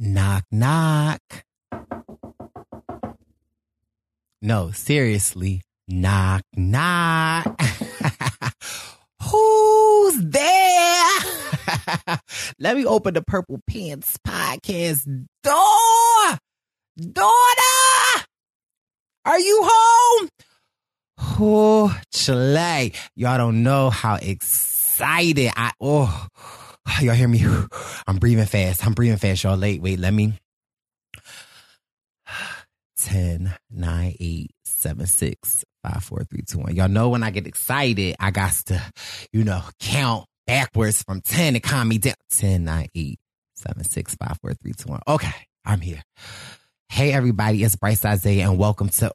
Knock, knock. No, seriously. Knock, knock. Who's there? Let me open the Purple Pants Podcast door. Daughter, are you home? Oh, Chile. Y'all don't know how excited y'all hear me? I'm breathing fast. Y'all wait, let me. 10, 9, 8, 7, 6, 5, 4, 3, 2, 1. Y'all know when I get excited, I got to, count backwards from 10 to calm me down. 10, 9, 8, 7, 6, 5, 4, 3, 2, 1. Okay, I'm here. Hey, everybody, it's Bryce Isaiah, and welcome to,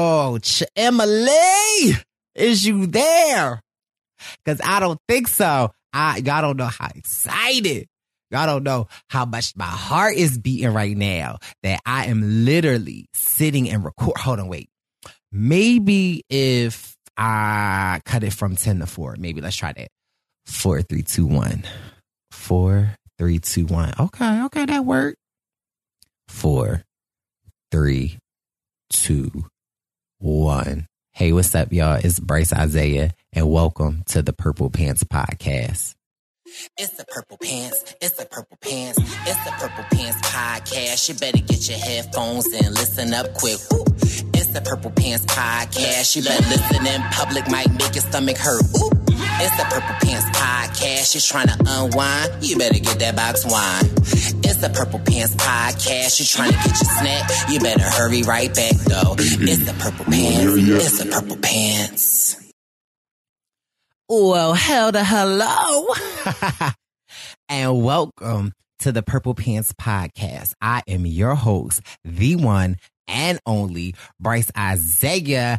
Emily, is you there? Because I don't think so. Y'all don't know how excited. Y'all don't know how much my heart is beating right now that I am literally sitting and record. Hold on, wait. Maybe if I cut it from 10 to 4, maybe let's try that. 4, 3, 2, 1. 4, 3, 2, 1. Okay, that worked. 4, 3, 2, 1. Hey, what's up, y'all? It's Bryce Isaiah, and welcome to the Purple Pants Podcast. It's the Purple Pants, it's the Purple Pants, it's the Purple Pants Podcast. You better get your headphones and listen up quick. Ooh. It's the Purple Pants Podcast. You better listen in public, might make your stomach hurt. Ooh. It's the Purple Pants Podcast. You're trying to unwind, you better get that box wine. It's the Purple Pants Podcast. You're trying to get your snack, you better hurry right back though. It's the Purple Pants, it's the Purple Pants. Well, hello. And welcome to the Purple Pants Podcast. I am your host, the one and only Bryce Isaiah.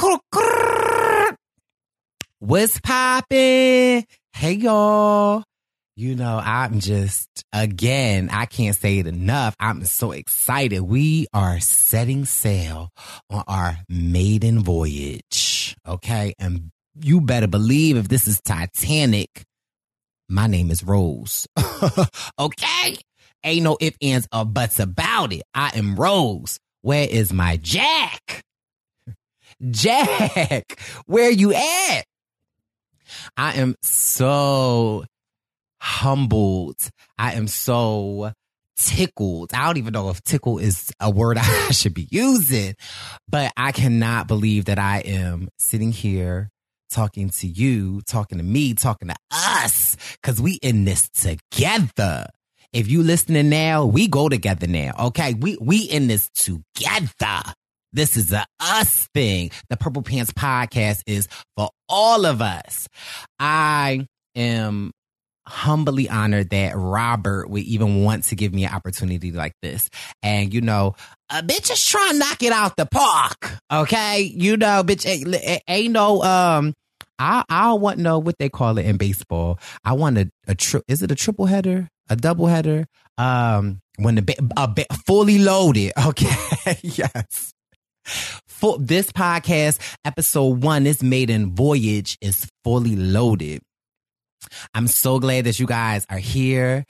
What's poppin'? Hey, y'all. I'm just, again, I can't say it enough. I'm so excited. We are setting sail on our maiden voyage. Okay. And you better believe if this is Titanic, my name is Rose. Okay? Ain't no ifs, ands, or buts about it. I am Rose. Where is my Jack? Jack, where you at? I am so humbled. I am so tickled. I don't even know if tickle is a word I should be using, but I cannot believe that I am sitting here talking to you, talking to me, talking to us, because we in this together. If you listening now, we go together now, okay? We in this together. This is a us thing. The Purple Pants Podcast is for all of us. I am humbly honored that Robert would even want to give me an opportunity like this. And, a bitch is trying to knock it out the park, okay? Bitch, ain't no, I want to know what they call it in baseball. I want is it a triple header? A double header? When fully loaded, okay? Yes. For this podcast, episode 1, this maiden voyage is fully loaded. I'm so glad that you guys are here.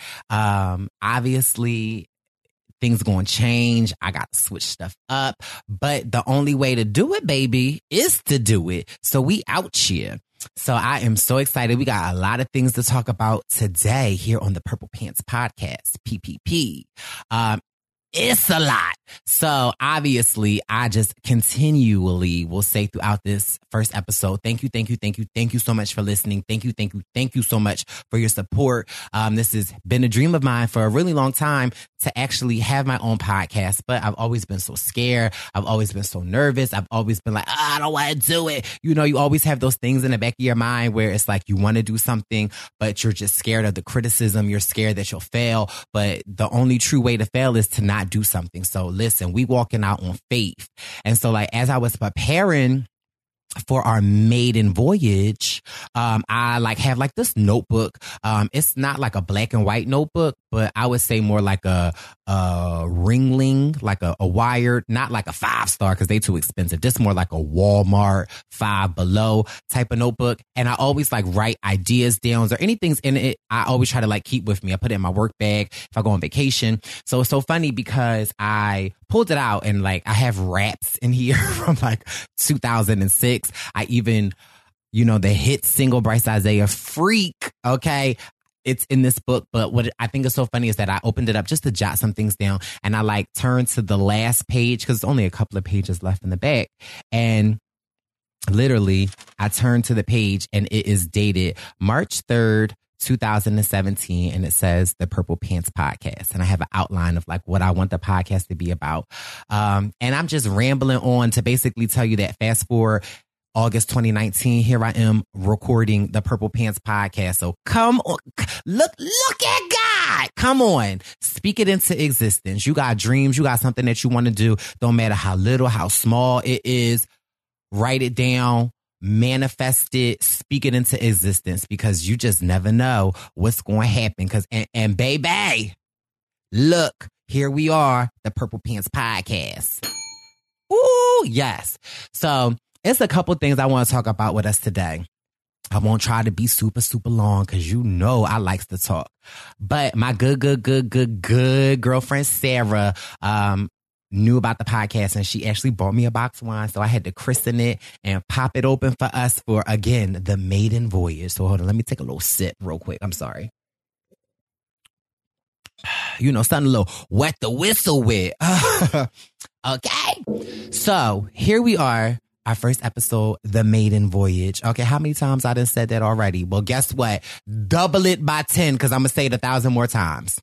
Obviously, things going to change. I got to switch stuff up. But the only way to do it, baby, is to do it. So we out here. So I am so excited. We got a lot of things to talk about today here on the Purple Pants Podcast, PPP. It's a lot. So obviously, I just continually will say throughout this first episode, thank you so much for listening. Thank you so much for your support. This has been a dream of mine for a really long time to actually have my own podcast, but I've always been so scared. I've always been so nervous. I've always been like, I don't want to do it. You always have those things in the back of your mind where it's like you want to do something, but you're just scared of the criticism. You're scared that you'll fail. But the only true way to fail is to not do something. So listen, we walking out on faith. And so as I was preparing for our maiden voyage, I have this notebook. It's not like a black and white notebook, but I would say more like a Ringling, like a wired, not like a 5-star because they too expensive. This more like a Walmart 5 Below type of notebook. And I always like write ideas down or anything's in it. I always try to like keep with me. I put it in my work bag if I go on vacation. So it's so funny because I pulled it out and like I have raps in here from like 2006. I even, the hit single Bryce Isaiah Freak. Okay. It's in this book, but what I think is so funny is that I opened it up just to jot some things down, and I like turned to the last page because there's only a couple of pages left in the back, and literally I turned to the page and it is dated March 3rd, 2017, and it says the Purple Pants Podcast, and I have an outline of like what I want the podcast to be about, and I'm just rambling on to basically tell you that fast forward August 2019, here I am recording the Purple Pants Podcast. So come on, look at God. Come on, speak it into existence. You got dreams. You got something that you want to do. Don't matter how little, how small it is. Write it down, manifest it, speak it into existence because you just never know what's going to happen. And baby, look, here we are, the Purple Pants Podcast. Ooh, yes. So, it's a couple things I want to talk about with us today. I won't try to be super, super long because I likes to talk. But my good girlfriend, Sarah, knew about the podcast and she actually bought me a box of wine. So I had to christen it and pop it open for us for, again, the maiden voyage. So hold on, let me take a little sip real quick. I'm sorry. Something a little wet the whistle with. Okay. So here we are. Our first episode, The Maiden Voyage. Okay, how many times I done said that already? Well, guess what? Double it by 10 because I'm going to say it 1,000 more times.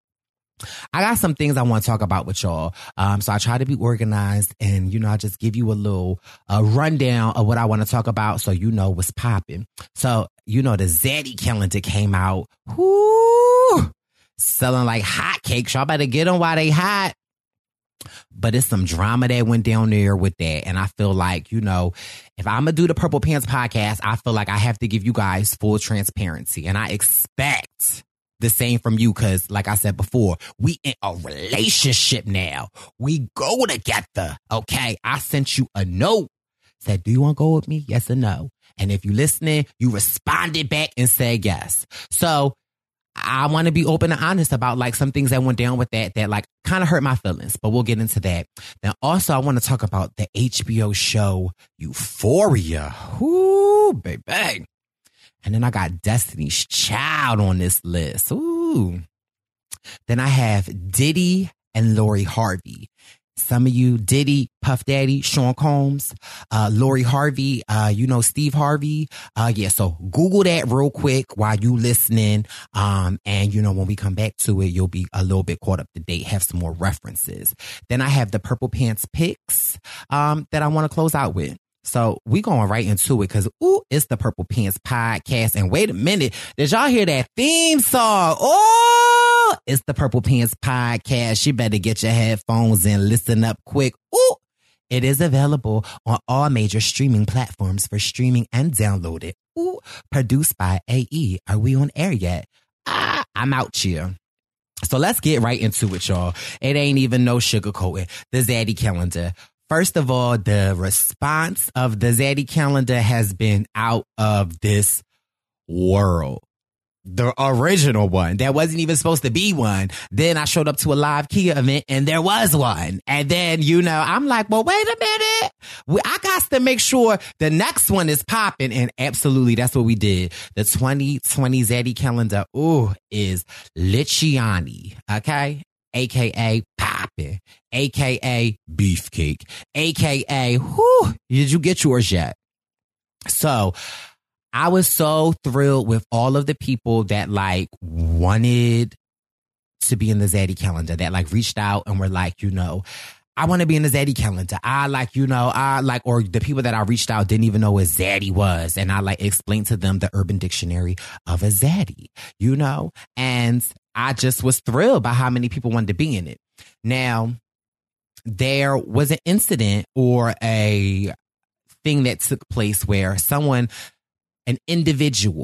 I got some things I want to talk about with y'all. So I try to be organized and, I just give you a little rundown of what I want to talk about so you know what's popping. So, the Zaddy calendar came out. Whoo! Selling like hotcakes. Y'all better get them while they hot. But it's some drama that went down there with that. And I feel like, if I'm going to do the Purple Pants Podcast, I feel like I have to give you guys full transparency. And I expect the same from you because, like I said before, we in a relationship now. We go together, okay? I sent you a note. Said, do you want to go with me? Yes or no? And if you listening, you responded back and said yes. So I want to be open and honest about like some things that went down with that like kind of hurt my feelings, but we'll get into that. Now, also, I want to talk about the HBO show Euphoria. Ooh, baby. And then I got Destiny's Child on this list. Ooh. Then I have Diddy and Lori Harvey. Some of you, Diddy, Puff Daddy, Sean Combs, Lori Harvey, Steve Harvey. So Google that real quick while you listening. And when we come back to it, you'll be a little bit caught up to date, have some more references. Then I have the Purple Pants picks, that I want to close out with. So we going right into it because, it's the Purple Pants Podcast. And wait a minute, did y'all hear that theme song? Oh, it's the Purple Pants Podcast. You better get your headphones and listen up quick. It is available on all major streaming platforms for streaming and download it. Produced by AE. Are we on air yet? I'm out here. So let's get right into it, y'all. It ain't even no sugarcoating. The Zaddy calendar. First of all, the response of the Zaddy calendar has been out of this world. The original one. There wasn't even supposed to be one. Then I showed up to a live Kia event and there was one. And then, I'm like, well, wait a minute. I got to make sure the next one is popping. And absolutely, that's what we did. The 2020 Zaddy calendar, is Lichiani. Okay? AKA Poppin', AKA Beefcake, AKA, did you get yours yet? So I was so thrilled with all of the people that like wanted to be in the Zaddy calendar, that like reached out and were like, I want to be in the Zaddy calendar. Or the people that I reached out didn't even know what Zaddy was. And I like explained to them the Urban Dictionary of a Zaddy, and I just was thrilled by how many people wanted to be in it. Now, there was an incident or a thing that took place where an individual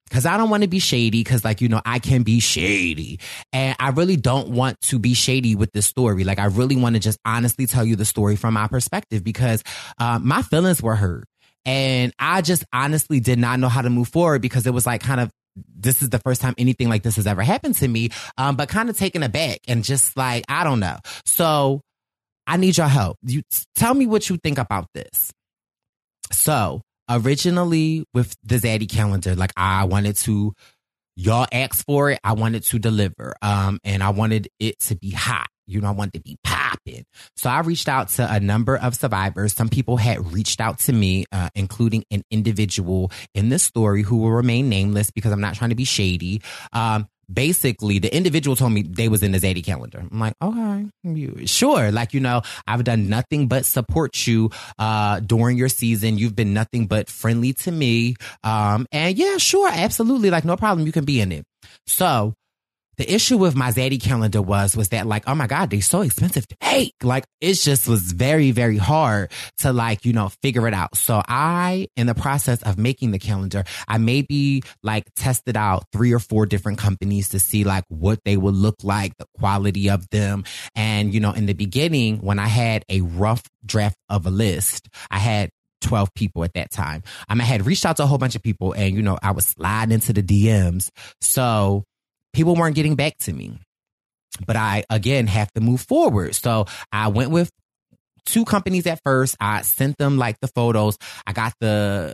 because I don't want to be shady, because like, you know, I can be shady. And I really don't want to be shady with this story. Like, I really want to just honestly tell you the story from my perspective, because my feelings were hurt. And I just honestly did not know how to move forward, because it was like kind of, this is the first time anything like this has ever happened to me, but kind of taken aback and just like, I don't know. So I need your help. You tell me what you think about this. So originally with the Zaddy calendar, like I wanted to, y'all asked for it, I wanted to deliver. And I wanted it to be hot. You know, I wanted to be popping. So I reached out to a number of survivors. Some people had reached out to me, including an individual in this story who will remain nameless because I'm not trying to be shady. Basically, the individual told me they was in the Zaddy calendar. I'm like, okay, sure. Like, you know, I've done nothing but support you during your season. You've been nothing but friendly to me. And yeah, sure, absolutely. Like, no problem. You can be in it. So the issue with my Zaddy calendar was that like, oh my God, they're so expensive to make. Like, it just was very, very hard to like, you know, figure it out. So I, in the process of making the calendar, I maybe like tested out 3 or 4 different companies to see like what they would look like, the quality of them. And, you know, in the beginning, when I had a rough draft of a list, I had 12 people at that time. I had reached out to a whole bunch of people, and, you know, I was sliding into the DMs. So people weren't getting back to me, but I, again, have to move forward. So I went with 2 companies at first. I sent them like the photos. I got I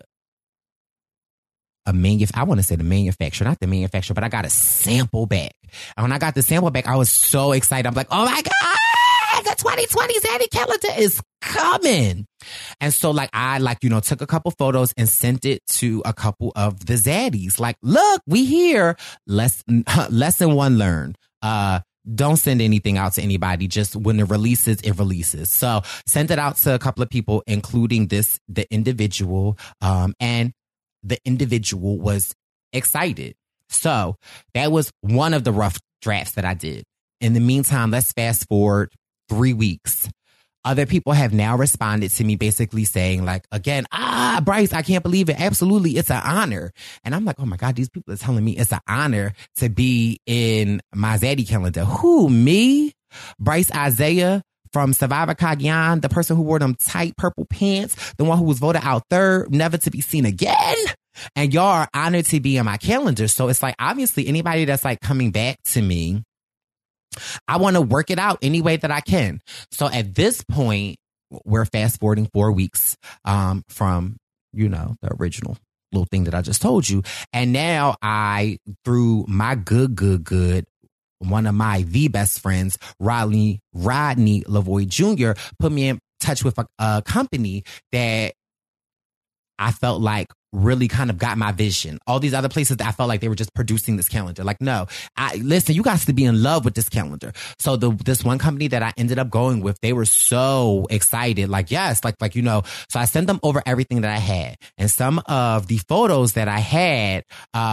want to say the manufacturer, not the manufacturer, but I got a sample back. And when I got the sample back, I was so excited. I'm like, oh my God, the 2020 Zaddy calendar is coming. And so like, I like, you know, took a couple photos and sent it to a couple of the Zaddies. Like, look, we here. Lesson 1 learned. Don't send anything out to anybody. Just when it releases, it releases. So sent it out to a couple of people, including the individual. And the individual was excited. So that was one of the rough drafts that I did. In the meantime, let's fast forward 3 weeks. Other people have now responded to me basically saying like, again, Bryce, I can't believe it. Absolutely. It's an honor. And I'm like, oh my God, these people are telling me it's an honor to be in my Zaddy calendar. Who, me? Bryce Isaiah from Survivor Cagayan, the person who wore them tight purple pants, the one who was voted out 3rd, never to be seen again. And y'all are honored to be in my calendar. So it's like, obviously anybody that's like coming back to me, I want to work it out any way that I can. So at this point, we're fast forwarding 4 weeks from, you know, the original little thing that I just told you. And now through my good, one of the best friends, Rodney Lavoie Jr., put me in touch with a company that I felt like really kind of got my vision. All these other places that I felt like they were just producing this calendar. Like, no, listen, you guys to be in love with this calendar. So this one company that I ended up going with, they were so excited. Like, yes, like, you know, so I sent them over everything that I had and some of the photos that I had,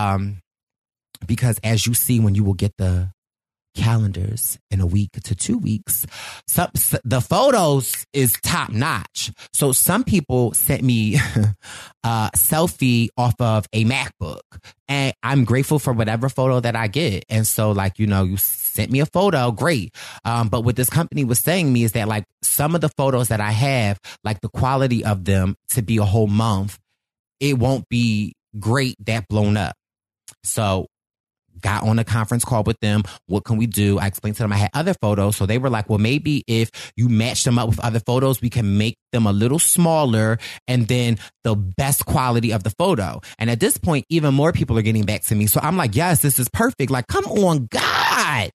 because as you see, when you will get the calendars in a week to 2 weeks, the photos is top notch. So some people sent me a selfie off of a MacBook, and I'm grateful for whatever photo that I get. And so like, you know, you sent me a photo, great. But what this company was saying me is that like some of the photos that I have, like the quality of them to be a whole month, it won't be great that blown up. So got on a conference call with them. What can we do? I explained to them I had other photos. So they were like, well, maybe if you match them up with other photos, we can make them a little smaller and then the best quality of the photo. And at this point, even more people are getting back to me. So I'm like, yes, this is perfect. Like, come on, God.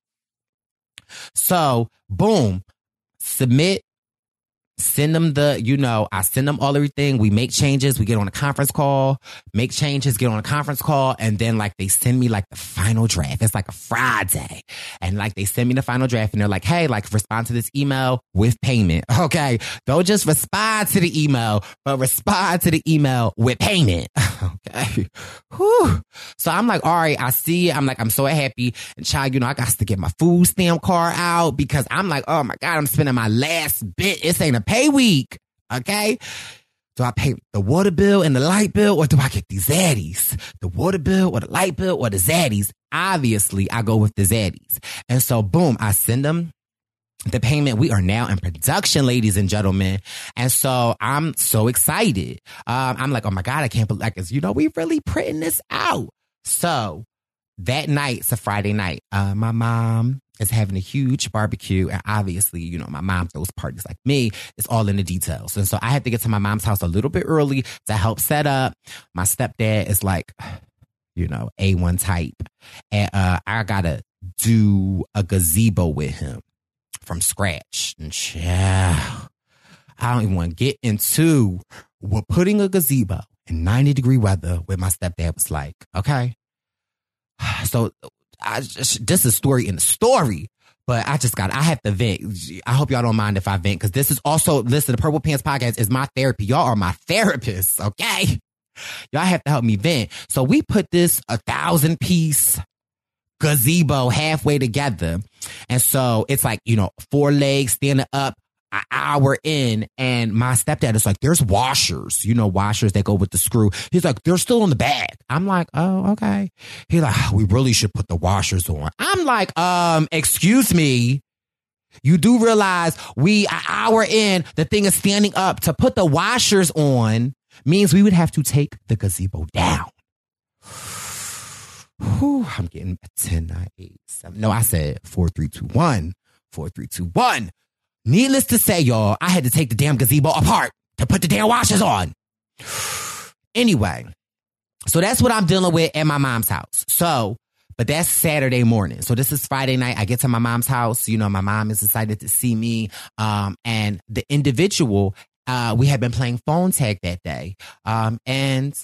So boom, submit. Send them I send them everything. We make changes. We get on a conference call, make changes, get on a conference call. And then like they send me like the final draft. It's like a Friday. And like they send me the final draft and they're like, hey, like respond to this email with payment. Okay. Don't just respond to the email, but respond to the email with payment. Okay. Whew. So I'm like, all right, I see it. I'm like, I'm so happy. And child, I got to get my food stamp card out because I'm like, oh my God, I'm spending my last bit. It ain't a pay week. Okay. Do I pay the water bill and the light bill, or do I get these zaddies? The water bill or the light bill or the zaddies? Obviously, I go with the zaddies. And so, boom, I send them the payment. We are now in production, ladies and gentlemen. And so I'm so excited. I'm like, oh my God, I can't believe, like, we really printing this out. So that night, it's a Friday night. My mom is having a huge barbecue. And obviously, my mom throws parties like me. It's all in the details. And so I had to get to my mom's house a little bit early to help set up. My stepdad is like, A1 type. And I got to do a gazebo with him from scratch. And I don't even want to get into what putting a gazebo in 90-degree weather with my stepdad was like. Okay. So this is story in the story, but I have to vent. I hope y'all don't mind if I vent, because this is also, listen, the Purple Pants Podcast is my therapy. Y'all are my therapists, okay? Y'all have to help me vent. So we put this 1,000-piece gazebo halfway together. And so it's like, 4 legs standing up, an hour in, and my stepdad is like, there's washers, washers that go with the screw. He's like, they're still in the bag. I'm like, oh, okay. He's like, we really should put the washers on. I'm like, excuse me. You do realize an hour in, the thing is standing up. To put the washers on means we would have to take the gazebo down. Whew, I'm getting 10, 9, 8, 7. No, I said 4, 3, 2, 1. 4, 3, 2, 1. Needless to say, y'all, I had to take the damn gazebo apart to put the damn washers on. Anyway, so that's what I'm dealing with at my mom's house. So, but that's Saturday morning. So this is Friday night. I get to my mom's house. My mom is excited to see me. And the individual, we had been playing phone tag that day. And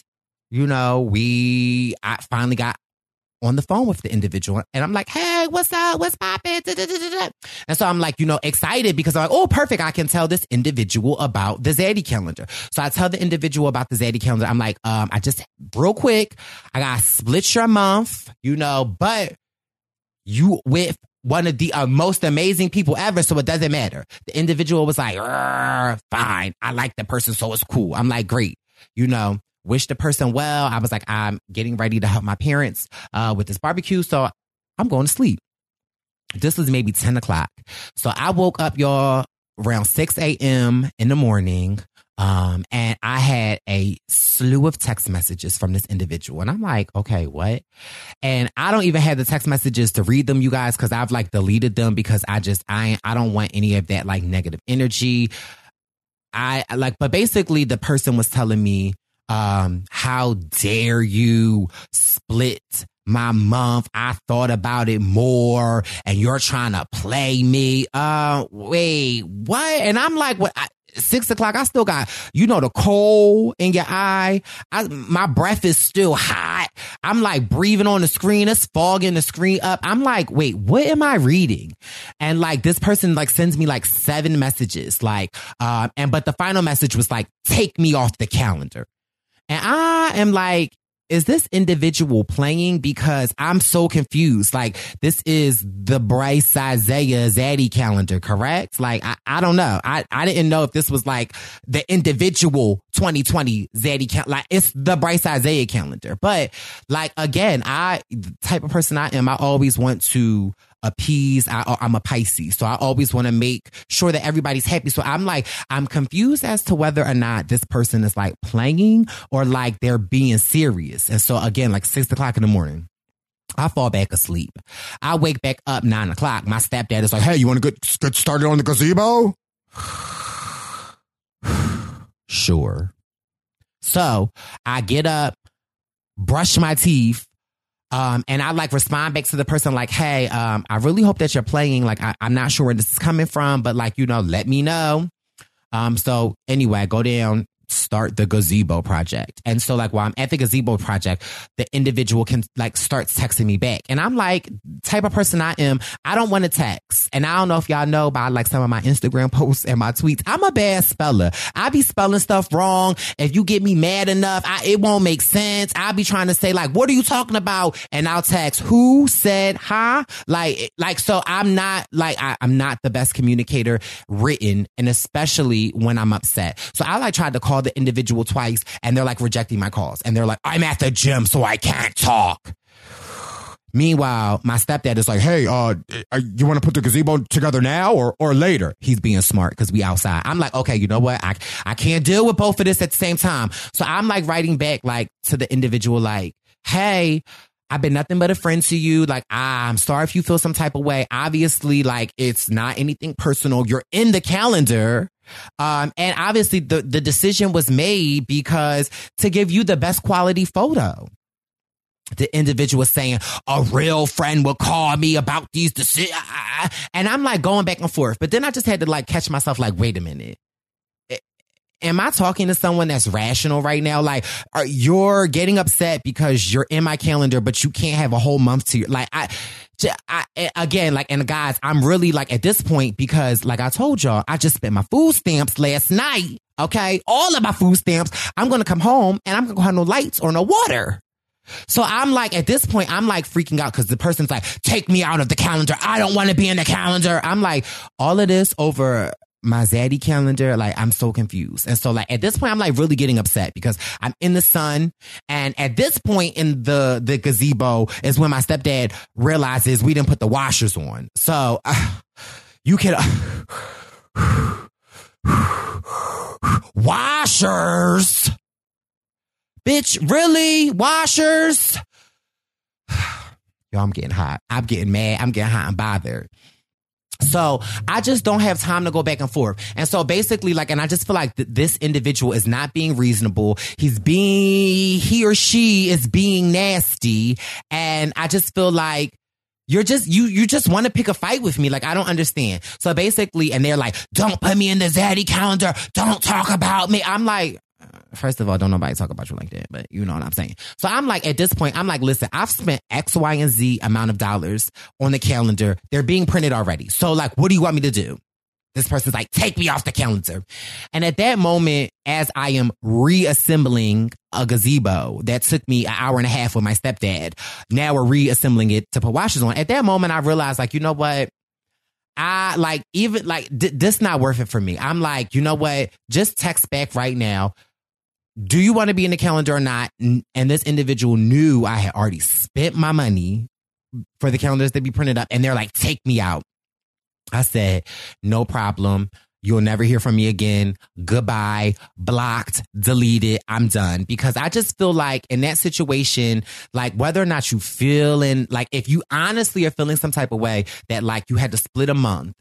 I finally got on the phone with the individual, and I'm like, hey, what's up? What's poppin'? And so I'm like, excited, because I'm like, oh, perfect. I can tell this individual about the Zaddy calendar. So I tell the individual about the Zaddy calendar. I'm like, I just, real quick, I got to split your month, but you with one of the most amazing people ever, so it doesn't matter. The individual was like, fine. I like the person, so it's cool. I'm like, great. Wish the person well. I was like, I'm getting ready to help my parents with this barbecue, so I'm going to sleep. This was maybe 10 o'clock. So I woke up, y'all, around 6 a.m. in the morning, and I had a slew of text messages from this individual. And I'm like, okay, what? And I don't even have the text messages to read them, you guys, because I've deleted them, because I don't want any of that negative energy. But basically the person was telling me, how dare you split my month? I thought about it more, and you're trying to play me. Wait, what? And I'm like, what? 6 o'clock, I still got, the coal in your eye. My breath is still hot. I'm breathing on the screen. It's fogging the screen up. I'm like, wait, what am I reading? And this person sends me 7 messages. But the final message was take me off the calendar. And I am like, is this individual playing? Because I'm so confused. This is the Bryce Isaiah Zaddy calendar, correct? I don't know. I didn't know if this was the individual 2020 Zaddy calendar. It's the Bryce Isaiah calendar. But again, the type of person I am, I always want to appease. I'm a Pisces, so I always want to make sure that everybody's happy. So I'm confused as to whether or not this person is playing or they're being serious. And so again, 6 o'clock in the morning, I fall back asleep. I wake back up 9 o'clock. My stepdad is like, hey, you want to get started on the gazebo? Sure. So I get up, brush my teeth, and I respond back to the person hey, I really hope that you're playing. I'm not sure where this is coming from, but let me know. So anyway, I go down, start the gazebo project. And so while I'm at the gazebo project, the individual can starts texting me back. And I'm type of person I am, I don't want to text. And I don't know if y'all know by some of my Instagram posts and my tweets, I'm a bad speller. I be spelling stuff wrong. If you get me mad enough, it won't make sense. I'll be trying to say what are you talking about? And I'll text, who said, huh? So I'm not I'm not the best communicator written, and especially when I'm upset. So I tried to call call the individual twice and they're like rejecting my calls. And they're like, I'm at the gym, so I can't talk. Meanwhile, my stepdad is like, hey, you want to put the gazebo together now or later? He's being smart because we outside. I'm like, okay, you know what? I can't deal with both of this at the same time. So I'm like writing back like to the individual like, hey, I've been nothing but a friend to you. Like, I'm sorry if you feel some type of way. Obviously, like, it's not anything personal. You're in the calendar. And obviously the decision was made because to give you the best quality photo. The individual was saying, a real friend will call me about these decisions. And I'm like going back and forth. But then I just had to like catch myself like, wait a minute. Am I talking to someone that's rational right now? Like, you're getting upset because you're in my calendar, but you can't have a whole month to like, again, like, and guys, I'm really like at this point because like I told y'all, I just spent my food stamps last night. Okay. All of my food stamps. I'm going to come home and I'm going to have no lights or no water. So I'm like, at this point, I'm like freaking out because the person's like, take me out of the calendar. I don't want to be in the calendar. I'm like, all of this over my Zaddy calendar. Like, I'm so confused. And so like, at this point, I'm like really getting upset because I'm in the sun. And at this point in the gazebo is when my stepdad realizes we didn't put the washers on. So you can... washers... Bitch, really? Washers? Yo, I'm getting hot. I'm getting mad. I'm getting hot and bothered. So I just don't have time to go back and forth. And so basically like, and I just feel like this individual is not being reasonable. He or she is being nasty. And I just feel like you just want to pick a fight with me. Like, I don't understand. So basically, and they're like, don't put me in the Zaddy calendar. Don't talk about me. I'm like, first of all, don't nobody talk about you like that, but you know what I'm saying. So I'm like, at this point, I'm like, listen, I've spent X, Y, and Z amount of dollars on the calendar. They're being printed already. So like, what do you want me to do? This person's like, take me off the calendar. And at that moment, as I am reassembling a gazebo that took me an hour and a half with my stepdad, now we're reassembling it to put washers on. At that moment, I realized like, you know what? I like, even like, this not worth it for me. I'm like, you know what? Just text back right now. Do you want to be in the calendar or not? And this individual knew I had already spent my money for the calendars to be printed up. And they're like, take me out. I said, no problem. You'll never hear from me again. Goodbye. Blocked. Deleted. I'm done. Because I just feel like in that situation, like whether or not you feeling, like if you honestly are feeling some type of way that like you had to split a month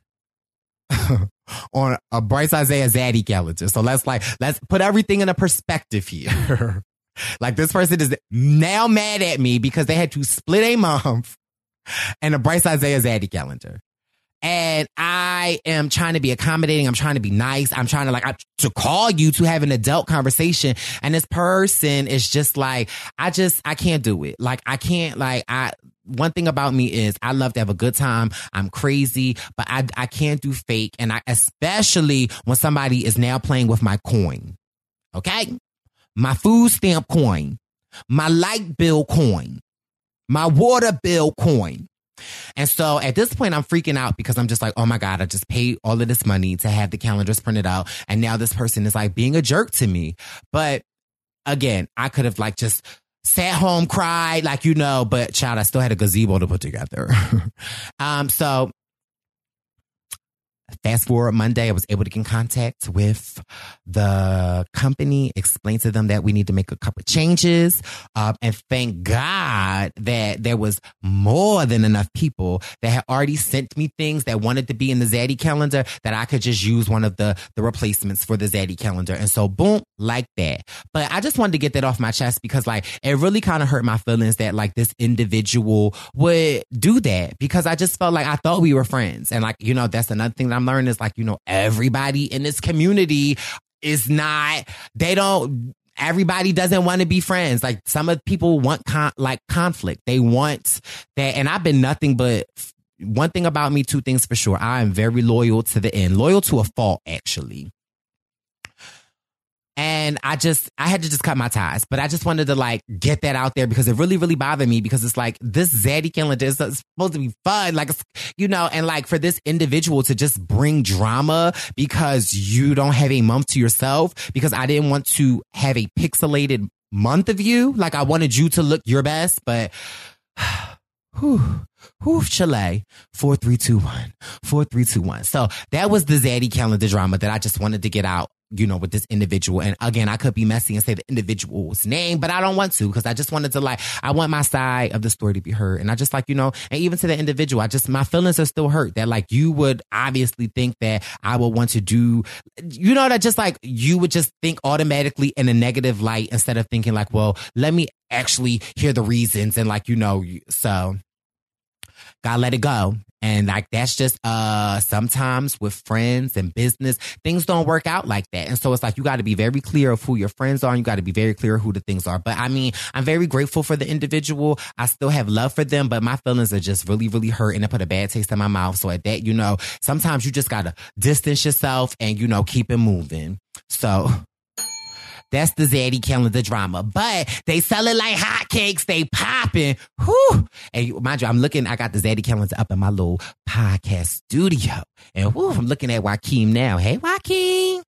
on a Bryce Isaiah Zaddy calendar. So let's put everything in a perspective here. Like this person is now mad at me because they had to split a month and a Bryce Isaiah Zaddy calendar. And I am trying to be accommodating. I'm trying to be nice. I'm trying to to call you to have an adult conversation. And this person is just like, I can't do it. Like, I can't, one thing about me is I love to have a good time. I'm crazy, but I can't do fake. And especially when somebody is now playing with my coin. Okay. My food stamp coin, my light bill coin, my water bill coin. And so at this point, I'm freaking out because I'm just like, oh my God, I just paid all of this money to have the calendars printed out. And now this person is like being a jerk to me. But again, I could have just sat home, cried, but child, I still had a gazebo to put together. So fast forward Monday, I was able to get in contact with the company, explain to them that we need to make a couple of changes. And thank God that there was more than enough people that had already sent me things that wanted to be in the Zaddy calendar that I could just use one of the replacements for the Zaddy calendar. And so boom, like that. But I just wanted to get that off my chest because it really kind of hurt my feelings that this individual would do that because I just felt like I thought we were friends. And that's another thing that I'm learning is everybody in this community is not, everybody doesn't want to be friends. Some of the people want conflict. They want that. And I've been nothing but one thing about me, two things for sure. I am very loyal to the end, loyal to a fault, actually. And I had to just cut my ties. But I just wanted to like get that out there because it really, really bothered me because it's like this Zaddy calendar is supposed to be fun. Like, and like for this individual to just bring drama because you don't have a month to yourself, because I didn't want to have a pixelated month of you. Like I wanted you to look your best, but Chile, 4321, 4321. So that was the Zaddy calendar drama that I just wanted to get out, with this individual. And again, I could be messy and say the individual's name, but I don't want to because I just wanted to I want my side of the story to be heard. And I just and even to the individual, my feelings are still hurt that you would obviously think that I would want to do, that just you would just think automatically in a negative light instead of thinking well, let me actually hear the reasons and so gotta let it go. And that's just sometimes with friends and business, things don't work out like that. And so it's you got to be very clear of who your friends are and you got to be very clear who the things are. But I mean, I'm very grateful for the individual. I still have love for them, but my feelings are just really, really hurt and it put a bad taste in my mouth. So at that, sometimes you just got to distance yourself and, keep it moving. So that's the Zaddy calendar drama. But they sell it like hotcakes. They popping. Whew. And mind you, I got the Zaddy calendar up in my little podcast studio. And I'm looking at Joaquin now. Hey, Joaquin.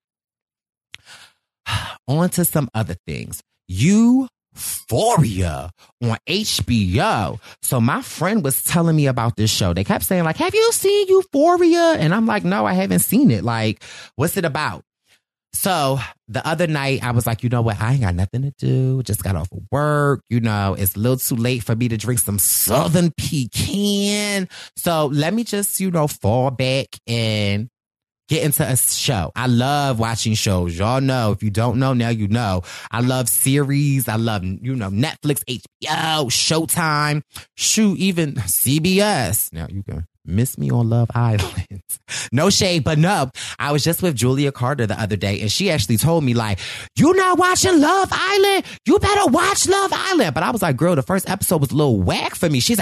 On to some other things. Euphoria on HBO. So my friend was telling me about this show. They kept saying have you seen Euphoria? And I'm no, I haven't seen it. What's it about? So the other night I was you know what? I ain't got nothing to do. Just got off of work. It's a little too late for me to drink some Southern Pecan. So let me just, fall back and get into a show. I love watching shows. Y'all know. If you don't know, now you know. I love series. I love, Netflix, HBO, Showtime, even CBS. Now you can miss me on Love Island. No shade, but no. I was just with Julia Carter the other day and she actually told me you not watching Love Island? You better watch Love Island. But I was girl, the first episode was a little whack for me. She's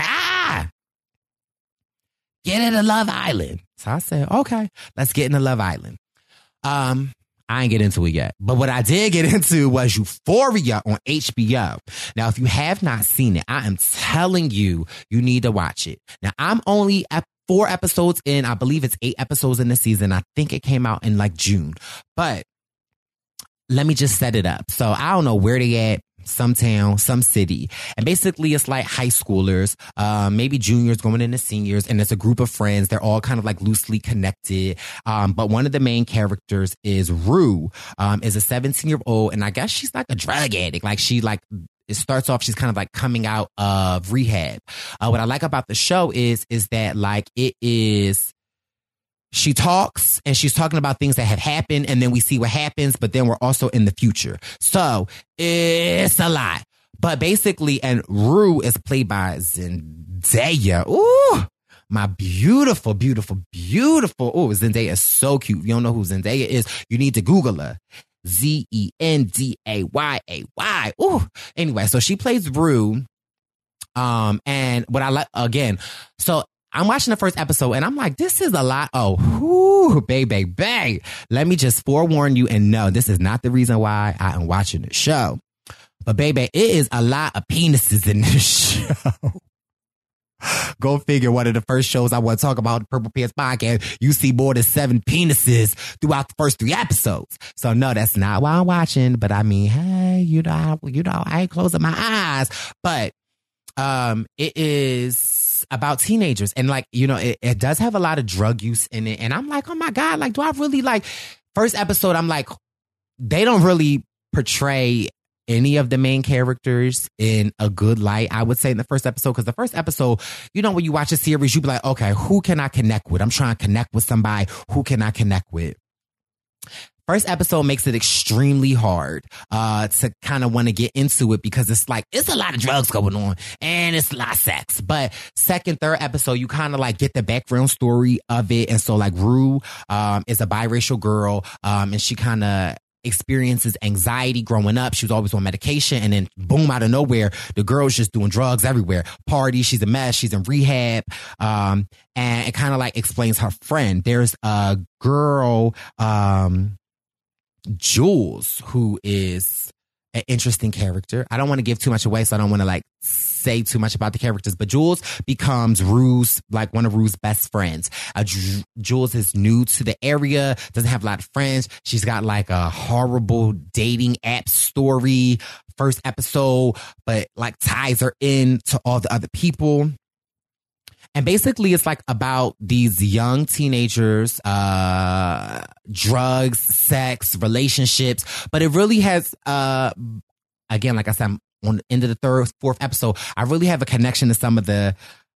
get into Love Island. So I said, okay, let's get into Love Island. I ain't get into it yet. But what I did get into was Euphoria on HBO. Now, if you have not seen it, I am telling you, you need to watch it. Now, I'm only at 4 episodes in. I believe it's 8 episodes in the season. I think it came out in June. But let me just set it up. So I don't know where they at. Some town, some city. And basically it's high schoolers, maybe juniors going into seniors. And it's a group of friends. They're all kind of loosely connected. But one of the main characters is Rue, is a 17-year-old. And I guess she's a drug addict. It starts off, she's kind of coming out of rehab. What I like about the show is that it is, she talks and she's talking about things that have happened and then we see what happens, but then we're also in the future. So it's a lot. But basically, and Rue is played by Zendaya. Ooh, my beautiful, beautiful, beautiful. Oh, Zendaya is so cute. If you don't know who Zendaya is, you need to Google her. Zendaya. Ooh. Anyway, so she plays Rue. And what I like, again, so I'm watching the first episode and I'm this is a lot. Oh, whoo, baby. Let me just forewarn you and no, this is not the reason why I am watching the show. But baby, it is a lot of penises in this show. Go figure, one of the first shows I want to talk about, the Purple Pants Podcast, you see more than 7 penises throughout the first 3 episodes. So no, that's not why I'm watching. But I mean, hey, I ain't closing my eyes. But it is about teenagers and it does have a lot of drug use in it. And I'm oh my God, do I really first episode, I'm they don't really portray any of the main characters in a good light, I would say in the first episode. Because the first episode, when you watch a series, you be okay, who can I connect with? I'm trying to connect with somebody. Who can I connect with? First episode makes it extremely hard to kind of want to get into it because it's it's a lot of drugs going on and it's a lot of sex. But second, third episode, you kind of get the background story of it. And so Rue is a biracial girl and she kind of experiences anxiety growing up. She was always on medication and then boom, out of nowhere, the girl's just doing drugs everywhere. Party, she's a mess, she's in rehab. And it kind of explains her friend. There's a girl, Jules, who is an interesting character. I don't want to give too much away, so I don't want to like say too much about the characters, but Jules becomes Rue's, like one of Rue's best friends. Jules is new to the area, doesn't have a lot of friends. She's got like a horrible dating app story, first episode, but like ties her in to all the other people. And basically it's like about these young teenagers, drugs, sex, relationships, but it really has, again, like I said, I'm on the end of the third, fourth episode, I really have a connection to some of the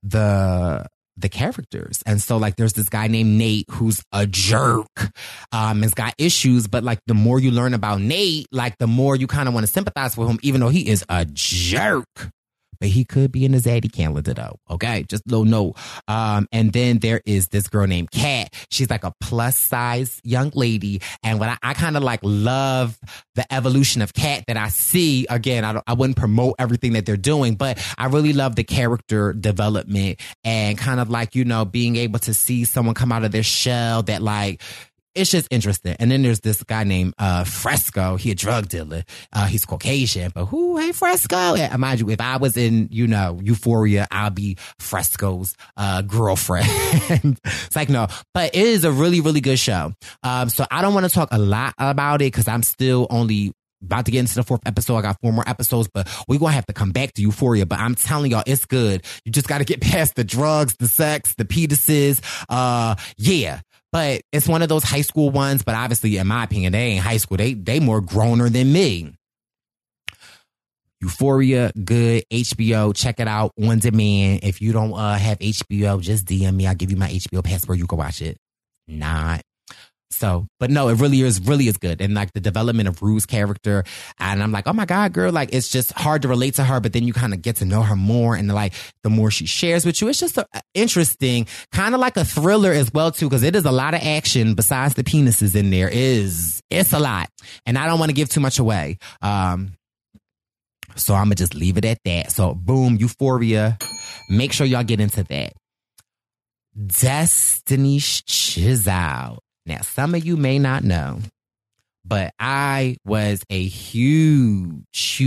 characters. And so like there's this guy named Nate who's a jerk, has got issues, but like the more you learn about Nate, like the more you kind of want to sympathize with him, even though he is a jerk. But he could be in the Zaddy calendar though. Okay. Just a little note. And then there is this girl named Kat. She's like a plus size young lady. And what I kind of like love the evolution of Kat that I see. Again, I wouldn't promote everything that they're doing, but I really love the character development and kind of like, you know, being able to see someone come out of their shell that like, it's just interesting. And then there's this guy named Fresco. He a drug dealer. He's Caucasian, but hey, Fresco. And mind you, if I was in, you know, Euphoria, I'll be Fresco's girlfriend. It's like, no, but it is a really, really good show. So I don't want to talk a lot about it because I'm still only about to get into the fourth episode. I got 4 more episodes, but we're going to have to come back to Euphoria. But I'm telling y'all, it's good. You just got to get past the drugs, the sex, the penises. Yeah. But it's one of those high school ones. But obviously, in my opinion, they ain't high school. They more growner than me. Euphoria, good. HBO, check it out on demand. If you don't have HBO, just DM me. I'll give you my HBO password. You can watch it. Not. So, but no, it really is good. And like the development of Rue's character. And I'm like, oh my God, girl, like it's just hard to relate to her. But then you kind of get to know her more. And like the more she shares with you, it's just interesting, kind of like a thriller as well, too, because it is a lot of action besides the penises in there. It's a lot. And I don't want to give too much away. So I'm going to just leave it at that. So boom, Euphoria. Make sure y'all get into that. Destiny's Child. Now, some of you may not know, but I was a huge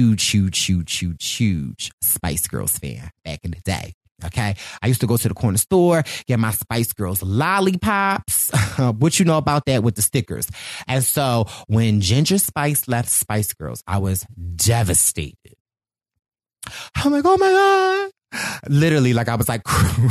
Spice Girls fan back in the day. Okay. I used to go to the corner store, get my Spice Girls lollipops. What you know about that with the stickers. And so when Ginger Spice left Spice Girls, I was devastated. I'm like, oh my God. Literally, like I was like,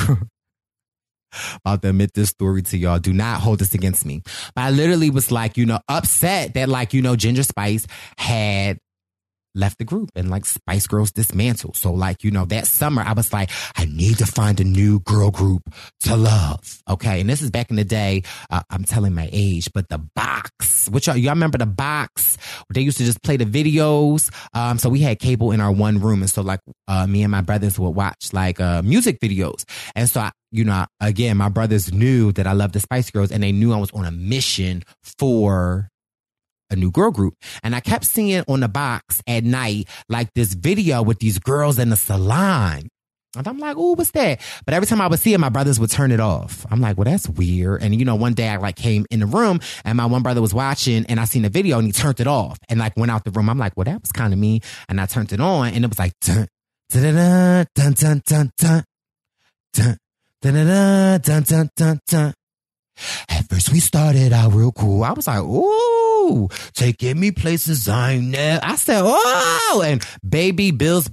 about to admit this story to y'all. Do not hold this against me. But I literally was like, you know, upset that like, you know, Ginger Spice had left the group and like Spice Girls dismantled. So like, you know, that summer I was like, I need to find a new girl group to love. Okay. And this is back in the day. I'm telling my age, but the Box, which y'all remember the Box? They used to just play the videos. So we had cable in our one room. And so like, me and my brothers would watch like, music videos. And so again, my brothers knew that I loved the Spice Girls and they knew I was on a mission for a new girl group. And I kept seeing on the Box at night, like this video with these girls in the salon. And I'm like, oh, what's that? But every time I would see it, my brothers would turn it off. I'm like, well, that's weird. And, you know, one day I like came in the room and my one brother was watching and I seen the video and he turned it off and like went out the room. I'm like, well, that was kind of mean. And I turned it on and it was like, dun, dun, dun, dun, dun, dun, dun, dun, dun, dun, dun, dun, dun. At first we started out real cool. I was like, ooh, taking me places I never. I said, oh, and baby, bills,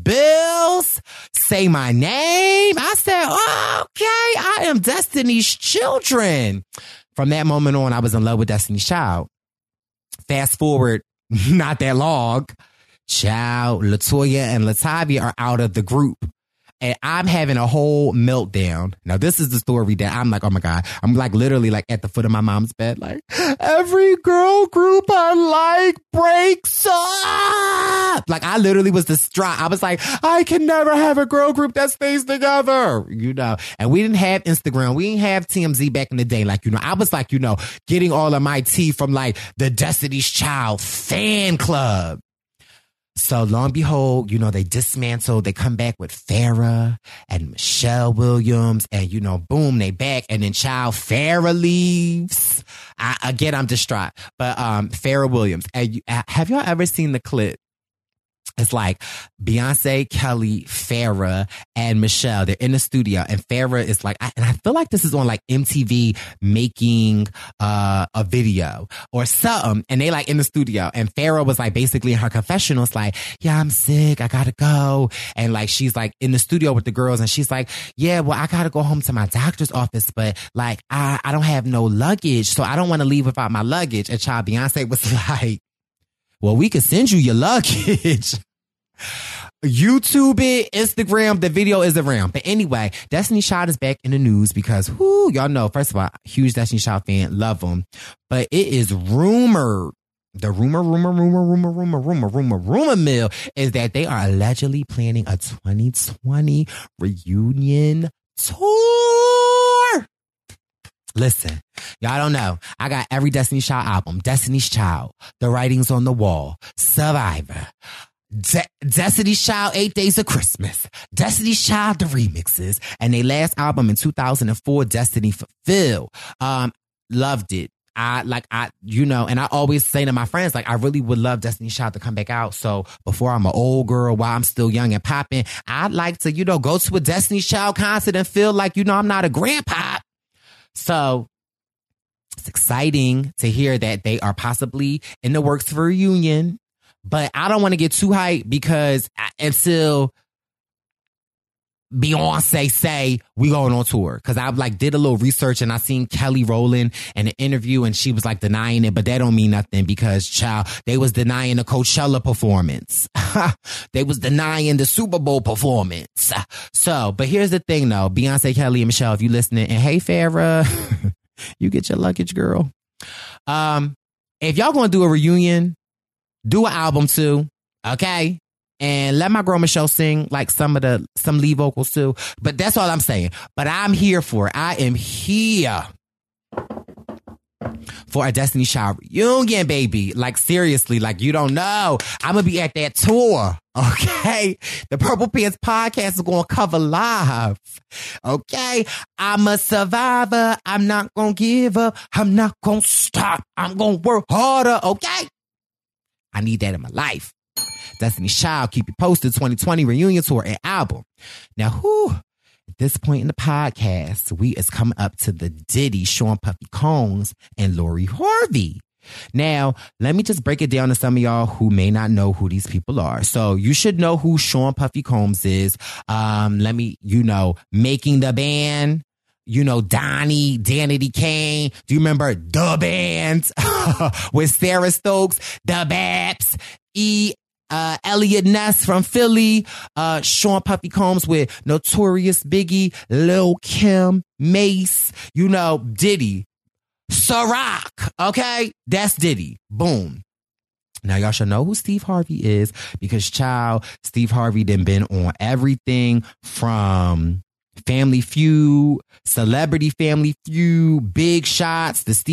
say my name. I said, oh, okay, I am Destiny's Children. From that moment on, I was in love with Destiny's Child. Fast forward, not that long, Child, LaToya, and Latavia are out of the group. And I'm having a whole meltdown. Now, this is the story that I'm like, oh my God. I'm like literally like at the foot of my mom's bed. Like every girl group I like breaks up. Like I literally was distraught. I was like, I can never have a girl group that stays together, you know. And we didn't have Instagram. We didn't have TMZ back in the day. Like, you know, I was like, you know, getting all of my tea from like the Destiny's Child fan club. So lo and behold, they dismantle. They come back with Farrah and Michelle Williams, and boom, they back. And then Farrah leaves. I'm distraught. But Farrah Williams. And have y'all ever seen the clip? It's like Beyonce, Kelly, Farrah, and Michelle. They're in the studio, and Farrah is like, and I feel like this is on like MTV making a video or something. And they like in the studio, and Farrah was like basically in her confessional. It's like, yeah, I'm sick. I gotta go. And like, she's like in the studio with the girls, and she's like, yeah, well, I gotta go home to my doctor's office, but like, I don't have no luggage, so I don't want to leave without my luggage. And Beyonce was like, well, we could send you your luggage. YouTube it, Instagram, the video is around. But anyway, Destiny Child is back in the news because, y'all know, first of all, huge Destiny Child fan, love them. But it is rumored, the rumor mill is that they are allegedly planning a 2020 reunion tour. Listen, y'all don't know. I got every Destiny's Child album. Destiny's Child, The Writings on the Wall, Survivor, Destiny's Child, 8 Days of Christmas, Destiny's Child, the remixes, and their last album in 2004, Destiny Fulfilled. Loved it. And I always say to my friends, like, I really would love Destiny's Child to come back out. So before I'm an old girl, while I'm still young and popping, I'd like to, go to a Destiny's Child concert and feel like, I'm not a grandpa. So it's exciting to hear that they are possibly in the works for a reunion, but I don't want to get too hyped because until Beyonce say we going on tour, because I like did a little research and I seen Kelly Rowland in an interview and she was like denying it, but that don't mean nothing because they was denying the Coachella performance. They was denying the Super Bowl performance. So, but here's the thing though, Beyonce, Kelly, and Michelle, if you listening, and hey Farrah, you get your luggage, girl. If y'all gonna do a reunion, do an album too, okay? And let my girl Michelle sing like some lead vocals too. But that's all I'm saying. But I'm here for it. I am here for a Destiny Child reunion, baby. Like seriously, like you don't know. I'm going to be at that tour. Okay. The Purple Pants podcast is going to cover live. Okay. I'm a survivor. I'm not going to give up. I'm not going to stop. I'm going to work harder. Okay. I need that in my life. Destiny's Child, keep you posted, 2020 reunion tour and album. Now, at this point in the podcast, we is coming up to the Diddy, Sean Puffy Combs, and Lori Harvey. Now, let me just break it down to some of y'all who may not know who these people are. So you should know who Sean Puffy Combs is. Making the Band. Donnie, Danity Kane. Do you remember The Band with Sarah Stokes, The Baps, Elliot Ness from Philly, Sean Puffy Combs with Notorious Biggie, Lil Kim, Mace, Diddy, Ciroc, okay? That's Diddy. Boom. Now y'all should know who Steve Harvey is because Steve Harvey done been on everything from Family Feud, Celebrity Family Feud, Big Shots, the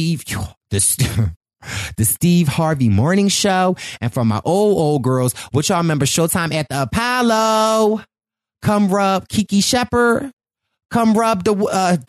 Steve Harvey Morning Show. And for my old girls, which y'all remember Showtime at the Apollo, come rub Kiki Shepard, come rub the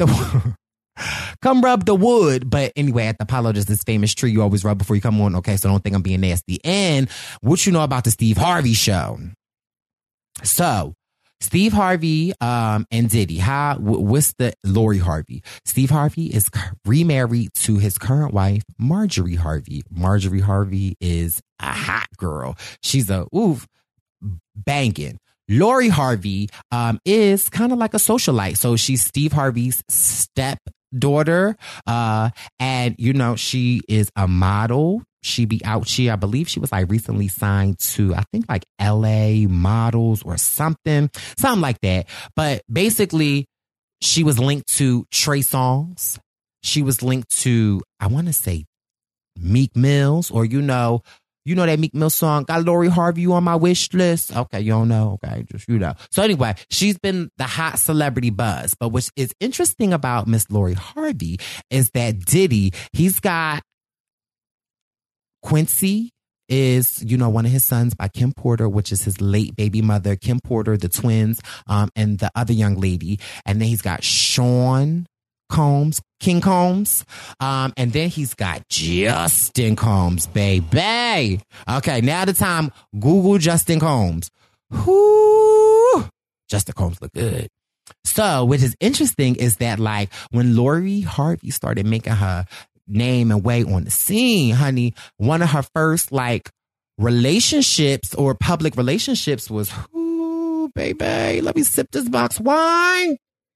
wood. But anyway, at the Apollo, there's this famous tree you always rub before you come on. Okay, so don't think I'm being nasty. And what you know about the Steve Harvey Show? So Steve Harvey and Diddy. What's the Lori Harvey? Steve Harvey is remarried to his current wife, Marjorie Harvey. Marjorie Harvey is a hot girl. She's banging. Lori Harvey is kind of like a socialite. So she's Steve Harvey's stepdaughter. And, she is a model. She be out here. I believe she was like recently signed to, I think like LA Models or something like that. But basically, she was linked to Trey Songz. She was linked to, I want to say Meek Mills, or that Meek Mill song, got Lori Harvey on my wish list. Okay, you don't know. Okay, just So anyway, she's been the hot celebrity buzz. But what is interesting about Miss Lori Harvey is that Diddy, he's got Quincy is, one of his sons by Kim Porter, which is his late baby mother, Kim Porter, the twins, and the other young lady. And then he's got Sean Combs, King Combs. And then he's got Justin Combs, baby. Okay, now the time. Google Justin Combs. Whoo! Justin Combs look good. So, which is interesting is that, like, when Lori Harvey started making her name and way on the scene, honey, one of her first, like, relationships or public relationships was, ooh, baby, let me sip this box wine,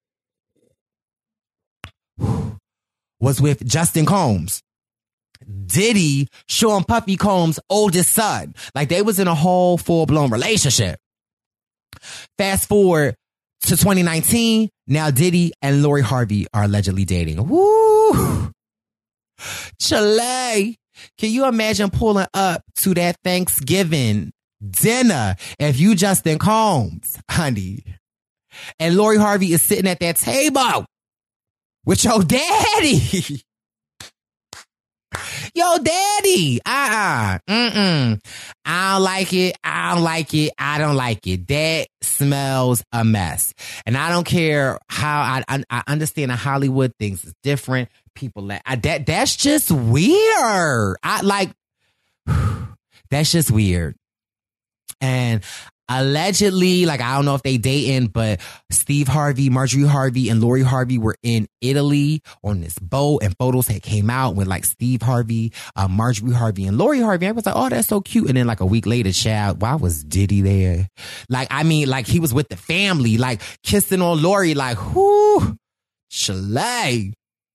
was with Justin Combs. Diddy, Sean Puffy Combs' oldest son. Like, they was in a whole full-blown relationship. Fast forward to 2019, now Diddy and Lori Harvey are allegedly dating. Woo! Chile, can you imagine pulling up to that Thanksgiving dinner if you Justin Combs, honey, and Lori Harvey is sitting at that table with your daddy? Yo, daddy. I don't like it. I don't like it. I don't like it. That smells a mess. And I don't care how I understand that Hollywood things is different. People that's just weird. That's just weird. And allegedly, like, I don't know if they dating, but Steve Harvey, Marjorie Harvey, and Lori Harvey were in Italy on this boat, and photos had came out with, like, Steve Harvey, Marjorie Harvey, and Lori Harvey. I was like, oh, that's so cute. And then, like, a week later, child, why was Diddy there? Like, I mean, like, he was with the family, like, kissing on Lori, like, whoo, Chile.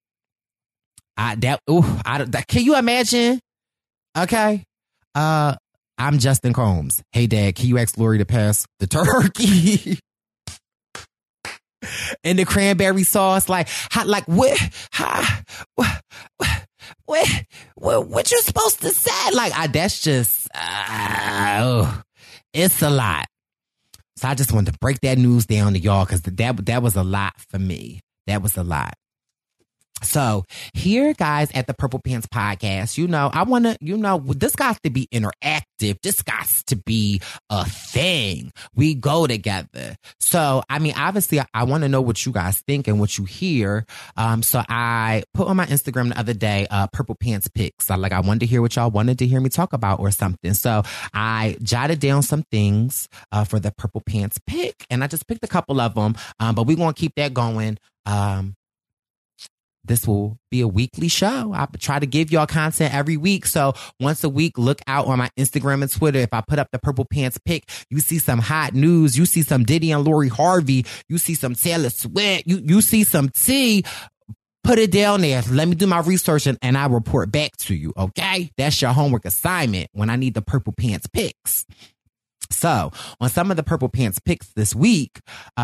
Can you imagine? Okay. I'm Justin Combs. Hey, Dad, can you ask Lori to pass the turkey and the cranberry sauce? Like what you supposed to say? Like, that's just, it's a lot. So I just wanted to break that news down to y'all, because that was a lot for me. That was a lot. So here, guys, at the Purple Pants Podcast, I want to, this got to be interactive. This got to be a thing. We go together. So, I mean, obviously, I want to know what you guys think and what you hear. So I put on my Instagram the other day, Purple Pants Picks. I wanted to hear what y'all wanted to hear me talk about or something. So I jotted down some things for the Purple Pants Pick, and I just picked a couple of them. But we're going to keep that going. This will be a weekly show. I try to give y'all content every week. So once a week, look out on my Instagram and Twitter. If I put up the Purple Pants Pick, you see some hot news. You see some Diddy and Lori Harvey. You see some Taylor Swift. You see some tea. Put it down there. Let me do my research and I report back to you. Okay? That's your homework assignment when I need the Purple Pants Picks. So on some of the Purple Pants Picks this week,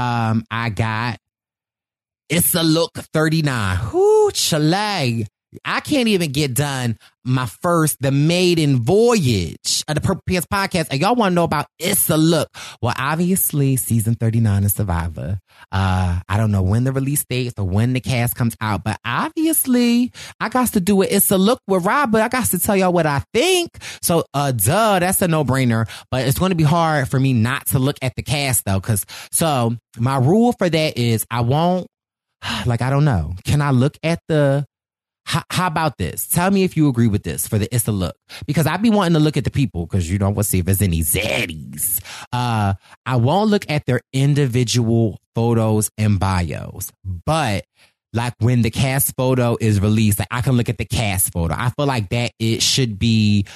I got It's a Look 39. Whoo, Chile. I can't even get done the maiden voyage of the Purple Pants Podcast. And y'all want to know about It's a Look. Well, obviously, season 39 of Survivor. I don't know when the release date or when the cast comes out, but obviously, I got to do it. It's a Look with Rob, but I got to tell y'all what I think. So, that's a no-brainer. But it's going to be hard for me not to look at the cast, though. So, my rule for that is I won't, I don't know. Can I look at how about this? Tell me if you agree with this for the It's a Look. Because I be wanting to look at the people because, we'll see if there's any zaddies. I won't look at their individual photos and bios. But, when the cast photo is released, I can look at the cast photo. I feel like that it should be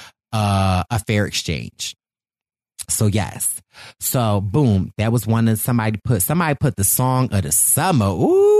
a fair exchange. So, yes. So, boom. That was one that somebody put the song of the summer. Ooh.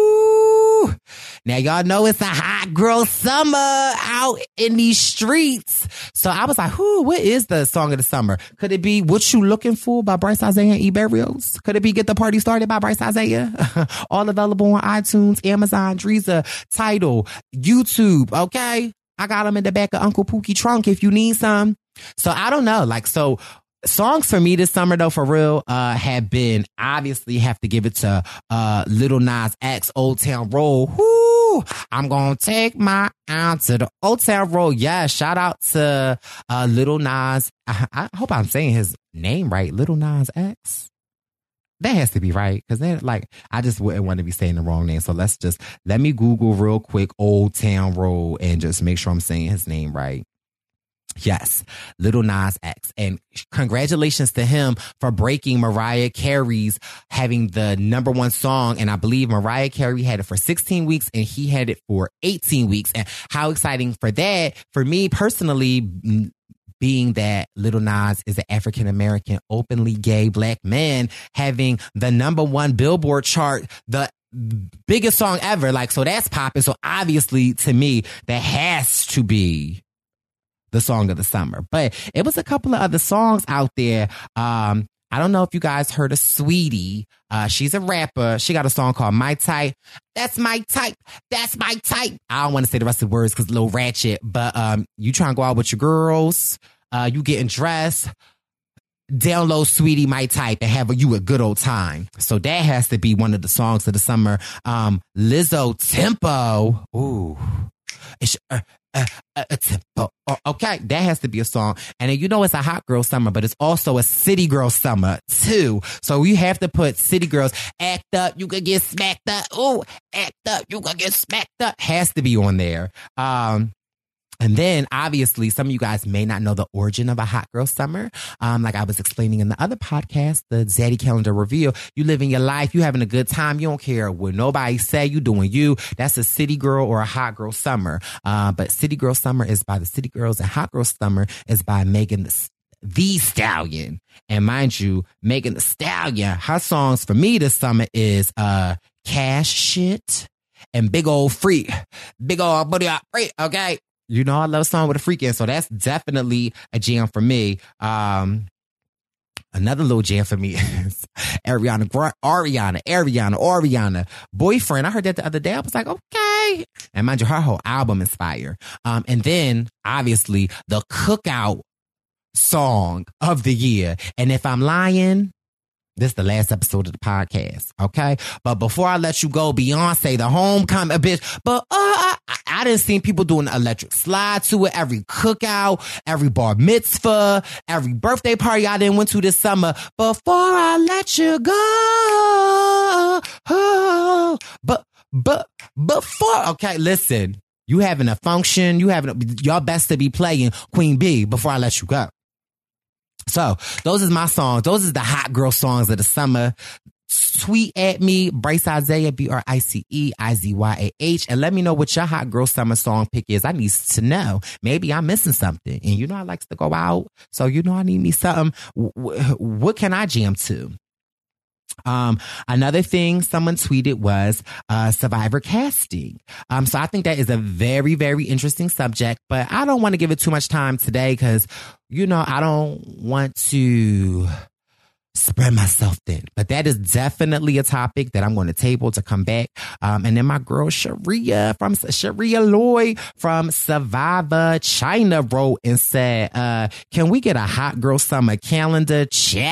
Now, y'all know it's a hot girl summer out in these streets. So I was like, what is the song of the summer? Could it be What You Looking For by Bryce Isaiah and E. Barrios? Could it be Get the Party Started by Bryce Isaiah? All available on iTunes, Amazon, Dreeza, Tidal, YouTube. Okay. I got them in the back of Uncle Pookie trunk if you need some. So I don't know. Songs for me this summer, though, for real, have been, obviously have to give it to Lil Nas X, Old Town Road. Whoo! Woo! I'm gonna take my aunt to the Old Town Road. Yeah, shout out to Little Nas. I hope I'm saying his name right. Little Nas X. That has to be right, because then, like, I just wouldn't want to be saying the wrong name. So let me Google real quick Old Town Road and just make sure I'm saying his name right. Yes, Little Nas X. And congratulations to him for breaking Mariah Carey's having the number one song. And I believe Mariah Carey had it for 16 weeks and he had it for 18 weeks. And how exciting for that. For me personally, being that Little Nas is an African-American, openly gay black man having the number one Billboard chart, the biggest song ever. Like, so that's popping. So obviously to me, that has to be the song of the summer. But it was a couple of other songs out there. I don't know if you guys heard of Sweetie. She's a rapper. She got a song called My Type. That's my type. That's my type. I don't want to say the rest of the words because it's a little ratchet. But you trying to go out with your girls. You getting dressed. Download Sweetie, My Type, and have you a good old time. So that has to be one of the songs of the summer. Lizzo, Tempo. Ooh. It's a tempo. Okay, that has to be a song. And then, you know, it's a hot girl summer, but it's also a city girl summer too. So you have to put city girls. Act up, you could get smacked up. Ooh, act up, you could get smacked up. Has to be on there. And then, obviously, some of you guys may not know the origin of a hot girl summer. Like I was explaining in the other podcast, the Zaddy Calendar Reveal. You living your life. You having a good time. You don't care what nobody say. You doing you. That's a city girl or a hot girl summer. But city girl summer is by the City Girls, and hot girl summer is by Megan the Stallion. And mind you, Megan the Stallion, her songs for me this summer is Cash Shit and Big Old Freak. Big Old Booty Up Freak, okay? You know, I love a song with a freak in, so that's definitely a jam for me. Another little jam for me is Ariana. Boyfriend. I heard that the other day. I was like, okay. And mind you, her whole album is fire. And then, obviously, the cookout song of the year. And if I'm lying, this is the last episode of the podcast, okay? But before I let you go, Beyonce, the homecoming, bitch. But I done seen people doing the electric slide to it, every cookout, every bar mitzvah, every birthday party I done went to this summer. Before I let you go, but before, okay, listen, you having a function, y'all best to be playing Queen Bee Before I Let You Go. So those is my songs. Those is the hot girl songs of the summer. Tweet at me, Bryce Isaiah, BriceIzayah, and let me know what your hot girl summer song pick is. I need to know. Maybe I'm missing something. And you know I likes to go out. So you know I need me something. What can I jam to? Another thing someone tweeted was Survivor casting. So I think that is a very, very interesting subject, but I don't want to give it too much time today because, you know, I don't want to spread myself thin. But that is definitely a topic that I'm going to table to come back. And then my girl Sharia Lloyd from Survivor China wrote and said, can we get a hot girl summer calendar?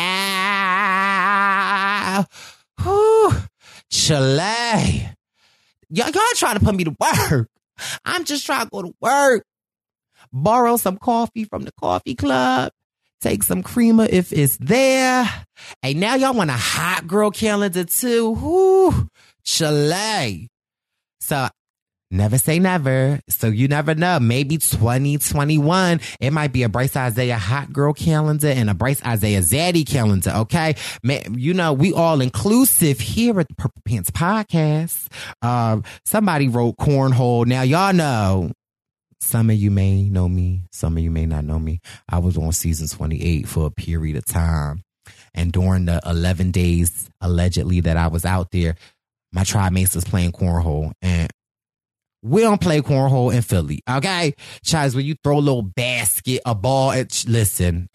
Whew, Chile. Y'all trying to put me to work. I'm just trying to go to work. Borrow some coffee from the coffee club. Take some creamer if it's there. Hey, now y'all want a hot girl calendar too. Whew, Chile. So never say never. So you never know. Maybe 2021, it might be a Bryce Isaiah hot girl calendar and a Bryce Isaiah Zaddy calendar. Okay. You know, we all inclusive here at the Purple Pants Podcast. Somebody wrote cornhole. Now y'all know. Some of you may know me. Some of you may not know me. I was on season 28 for a period of time. And during the 11 days, allegedly, that I was out there, my tribe mates was playing cornhole. And we don't play cornhole in Philly, okay? Child, when you throw a little basket, a ball, listen,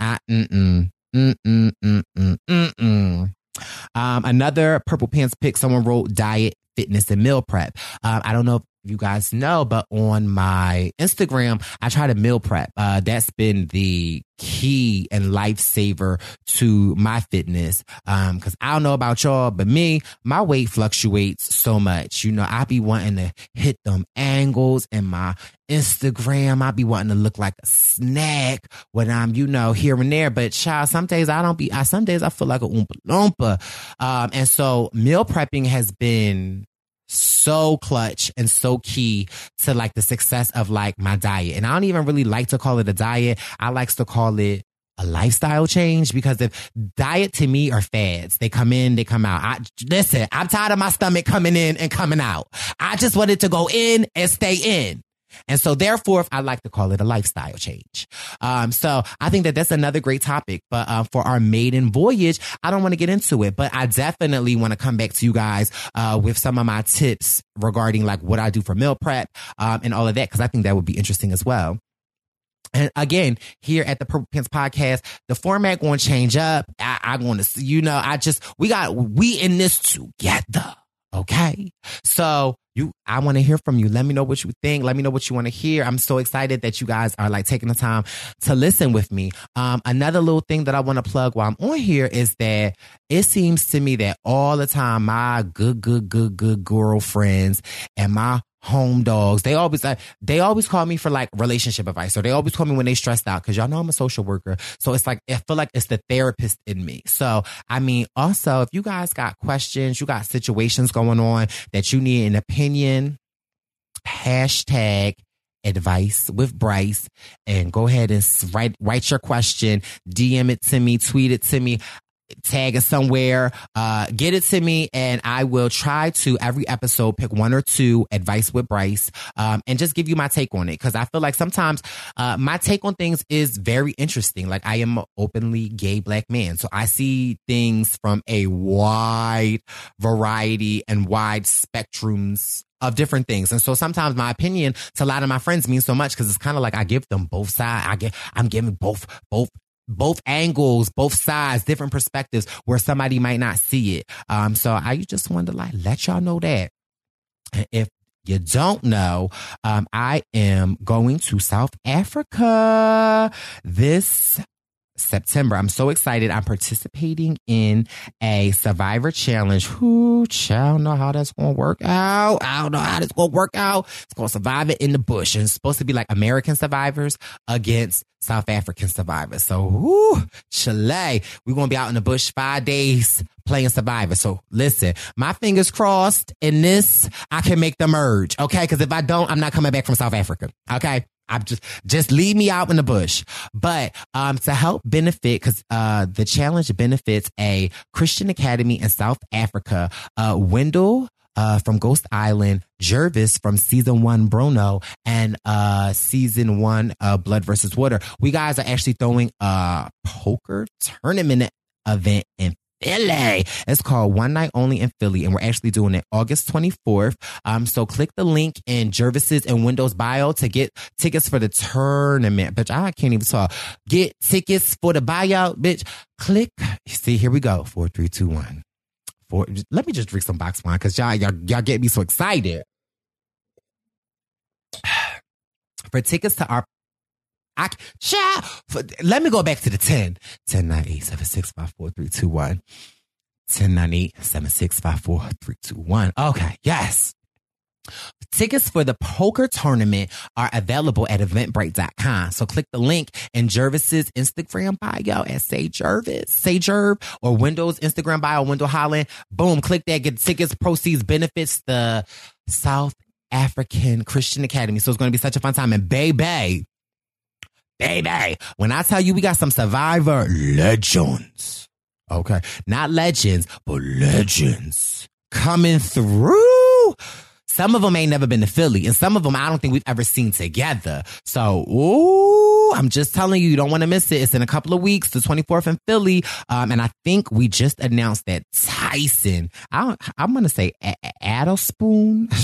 another Purple Pants pick, someone wrote diet, fitness, and meal prep. I don't know if you guys know, but on my Instagram, I try to meal prep. That's been the key and lifesaver to my fitness. Cause I don't know about y'all, but me, my weight fluctuates so much. You know, I be wanting to hit them angles in my Instagram. I be wanting to look like a snack when I'm, you know, here and there. But child, some days some days I feel like a oompa loompa. And so meal prepping has been so clutch and so key to like the success of like my diet. And I don't even really like to call it a diet. I like to call it a lifestyle change, because if diet to me are fads, they come in, they come out. Listen, I'm tired of my stomach coming in and coming out. I just want it to go in and stay in. And so therefore, I like to call it a lifestyle change. So I think that that's another great topic. But for our maiden voyage, I don't want to get into it, but I definitely want to come back to you guys with some of my tips regarding like what I do for meal prep and all of that, because I think that would be interesting as well. And again, here at the Purple Pants Podcast, the format going to change up. I want to, you know, we in this together. Okay. So I want to hear from you. Let me know what you think. Let me know what you want to hear. I'm so excited that you guys are like taking the time to listen with me. Another little thing that I want to plug while I'm on here is that it seems to me that all the time, my good girlfriends and my home dogs, they always call me for like relationship advice, or they always call me when they stressed out, because y'all know I'm a social worker. So it's like, I feel like it's the therapist in me. So, I mean, also, if you guys got questions, you got situations going on that you need an opinion, hashtag advice with Bryce, and go ahead and write your question, DM it to me, tweet it to me, tag it somewhere, get it to me, and I will try to every episode pick one or two advice with Bryce, and just give you my take on it, because I feel like sometimes my take on things is very interesting. Like, I am an openly gay Black man, so I see things from a wide variety and wide spectrums of different things. And so sometimes my opinion to a lot of my friends means so much, because it's kind of like I give them both sides. I'm giving both angles, both sides, different perspectives where somebody might not see it. So I just wanted to like let y'all know that. If you don't know, I am going to South Africa this September. I'm so excited. I'm participating in a Survivor Challenge. Who child know how that's going to work out? I don't know how that's going to work out. It's called Survivor in the Bush. And it's supposed to be like American survivors against South African survivors. So, Chile, we're going to be out in the bush 5 days playing Survivor. So listen, my fingers crossed in this, I can make the merge. Okay. Because if I don't, I'm not coming back from South Africa. Okay. I'm just leave me out in the bush. But to help benefit, because the challenge benefits a Christian academy in South Africa, Wendell from Ghost Island, Jervis from season 1 Bruno, and season 1 Blood versus Water. We guys are actually throwing a poker tournament event in Philly. It's called One Night Only in Philly, and we're actually doing it August 24th. So click the link in Jervis's and Wendell's bio to get tickets for the tournament. Bitch, I can't even talk. Get tickets for the buyout, bitch. Click. See, here we go. 4, 3, 2, 1. Let me just drink some box wine, because y'all get me so excited. For tickets to our let me go back to the 10 9 7 6 5 4 3 2 1 10 9 8 7 6 5 4 3 2 1. Okay, yes. Tickets for the poker tournament are available at eventbrite.com. So click the link in Jervis's Instagram bio at Say Jerv, or Wendell's Instagram bio, Wendell Holland. Boom, click that, get tickets, proceeds, benefits the South African Christian Academy. So it's going to be such a fun time. And baby, when I tell you we got some Survivor legends, okay, not legends, but legends coming through. Some of them ain't never been to Philly, and some of them I don't think we've ever seen together. So, I'm just telling you, you don't want to miss it. It's in a couple of weeks, the 24th in Philly. And I think we just announced that Tyson, I'm going to say Adelspoon.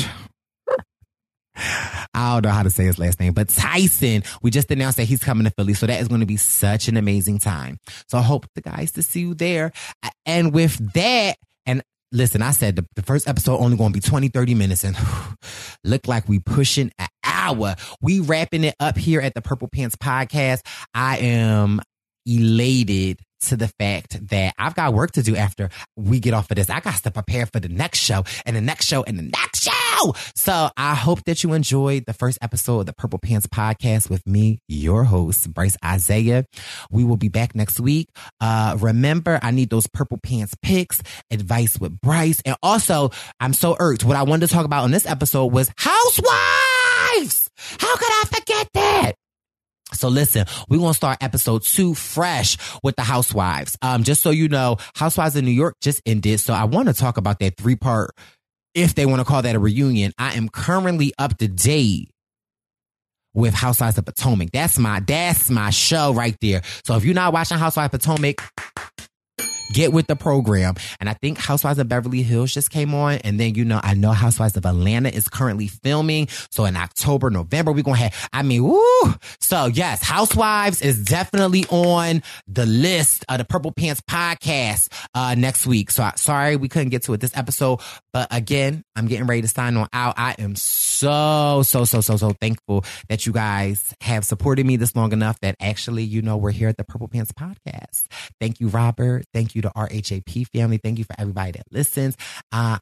I don't know how to say his last name, but Tyson, we just announced that he's coming to Philly. So that is going to be such an amazing time. So I hope the guys to see you there. And with that, and listen, I said the first episode only going to be 20, 30 minutes. And look like we pushing an hour. We wrapping it up here at the Purple Pants Podcast. I am elated to the fact that I've got work to do after we get off of this. I got to prepare for the next show and the next show and the next show. So I hope that you enjoyed the first episode of the Purple Pants Podcast with me, your host, Bryce Isaiah. We will be back next week. Remember, I need those Purple Pants picks, advice with Bryce. And also, I'm so irked. What I wanted to talk about in this episode was housewives. How could I forget that? So listen, we're going to start episode 2 fresh with the Housewives. Just so you know, Housewives of New York just ended. So I want to talk about that 3-part, if they want to call that a reunion. I am currently up to date with Housewives of Potomac. That's my show right there. So if you're not watching Housewives of Potomac, get with the program. And I think Housewives of Beverly Hills just came on. And then, I know Housewives of Atlanta is currently filming. So in October, November, we're going to have, woo. So yes, Housewives is definitely on the list of the Purple Pants Podcast next week. So sorry we couldn't get to it this episode. But again, I'm getting ready to sign on out. I am so thankful that you guys have supported me this long enough that actually, we're here at the Purple Pants Podcast. Thank you, Robert. Thank you to RHAP family. Thank you for everybody that listens. I'm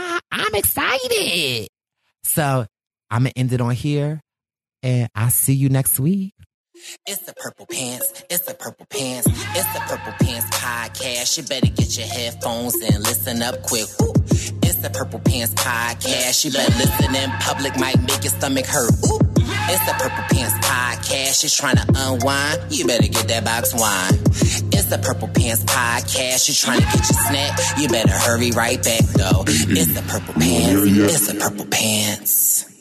excited. So I'm going to end it on here and I'll see you next week. It's the Purple Pants. It's the Purple Pants. It's the Purple Pants Podcast. You better get your headphones and listen up quick. Ooh. It's the Purple Pants Podcast. You better listen in public, might make your stomach hurt. Ooh. It's the Purple Pants Podcast. You're trying to unwind, you better get that box wine. It's the Purple Pants Podcast. You're trying to get your snack, you better hurry right back though. It's the Purple Pants. It's the Purple Pants.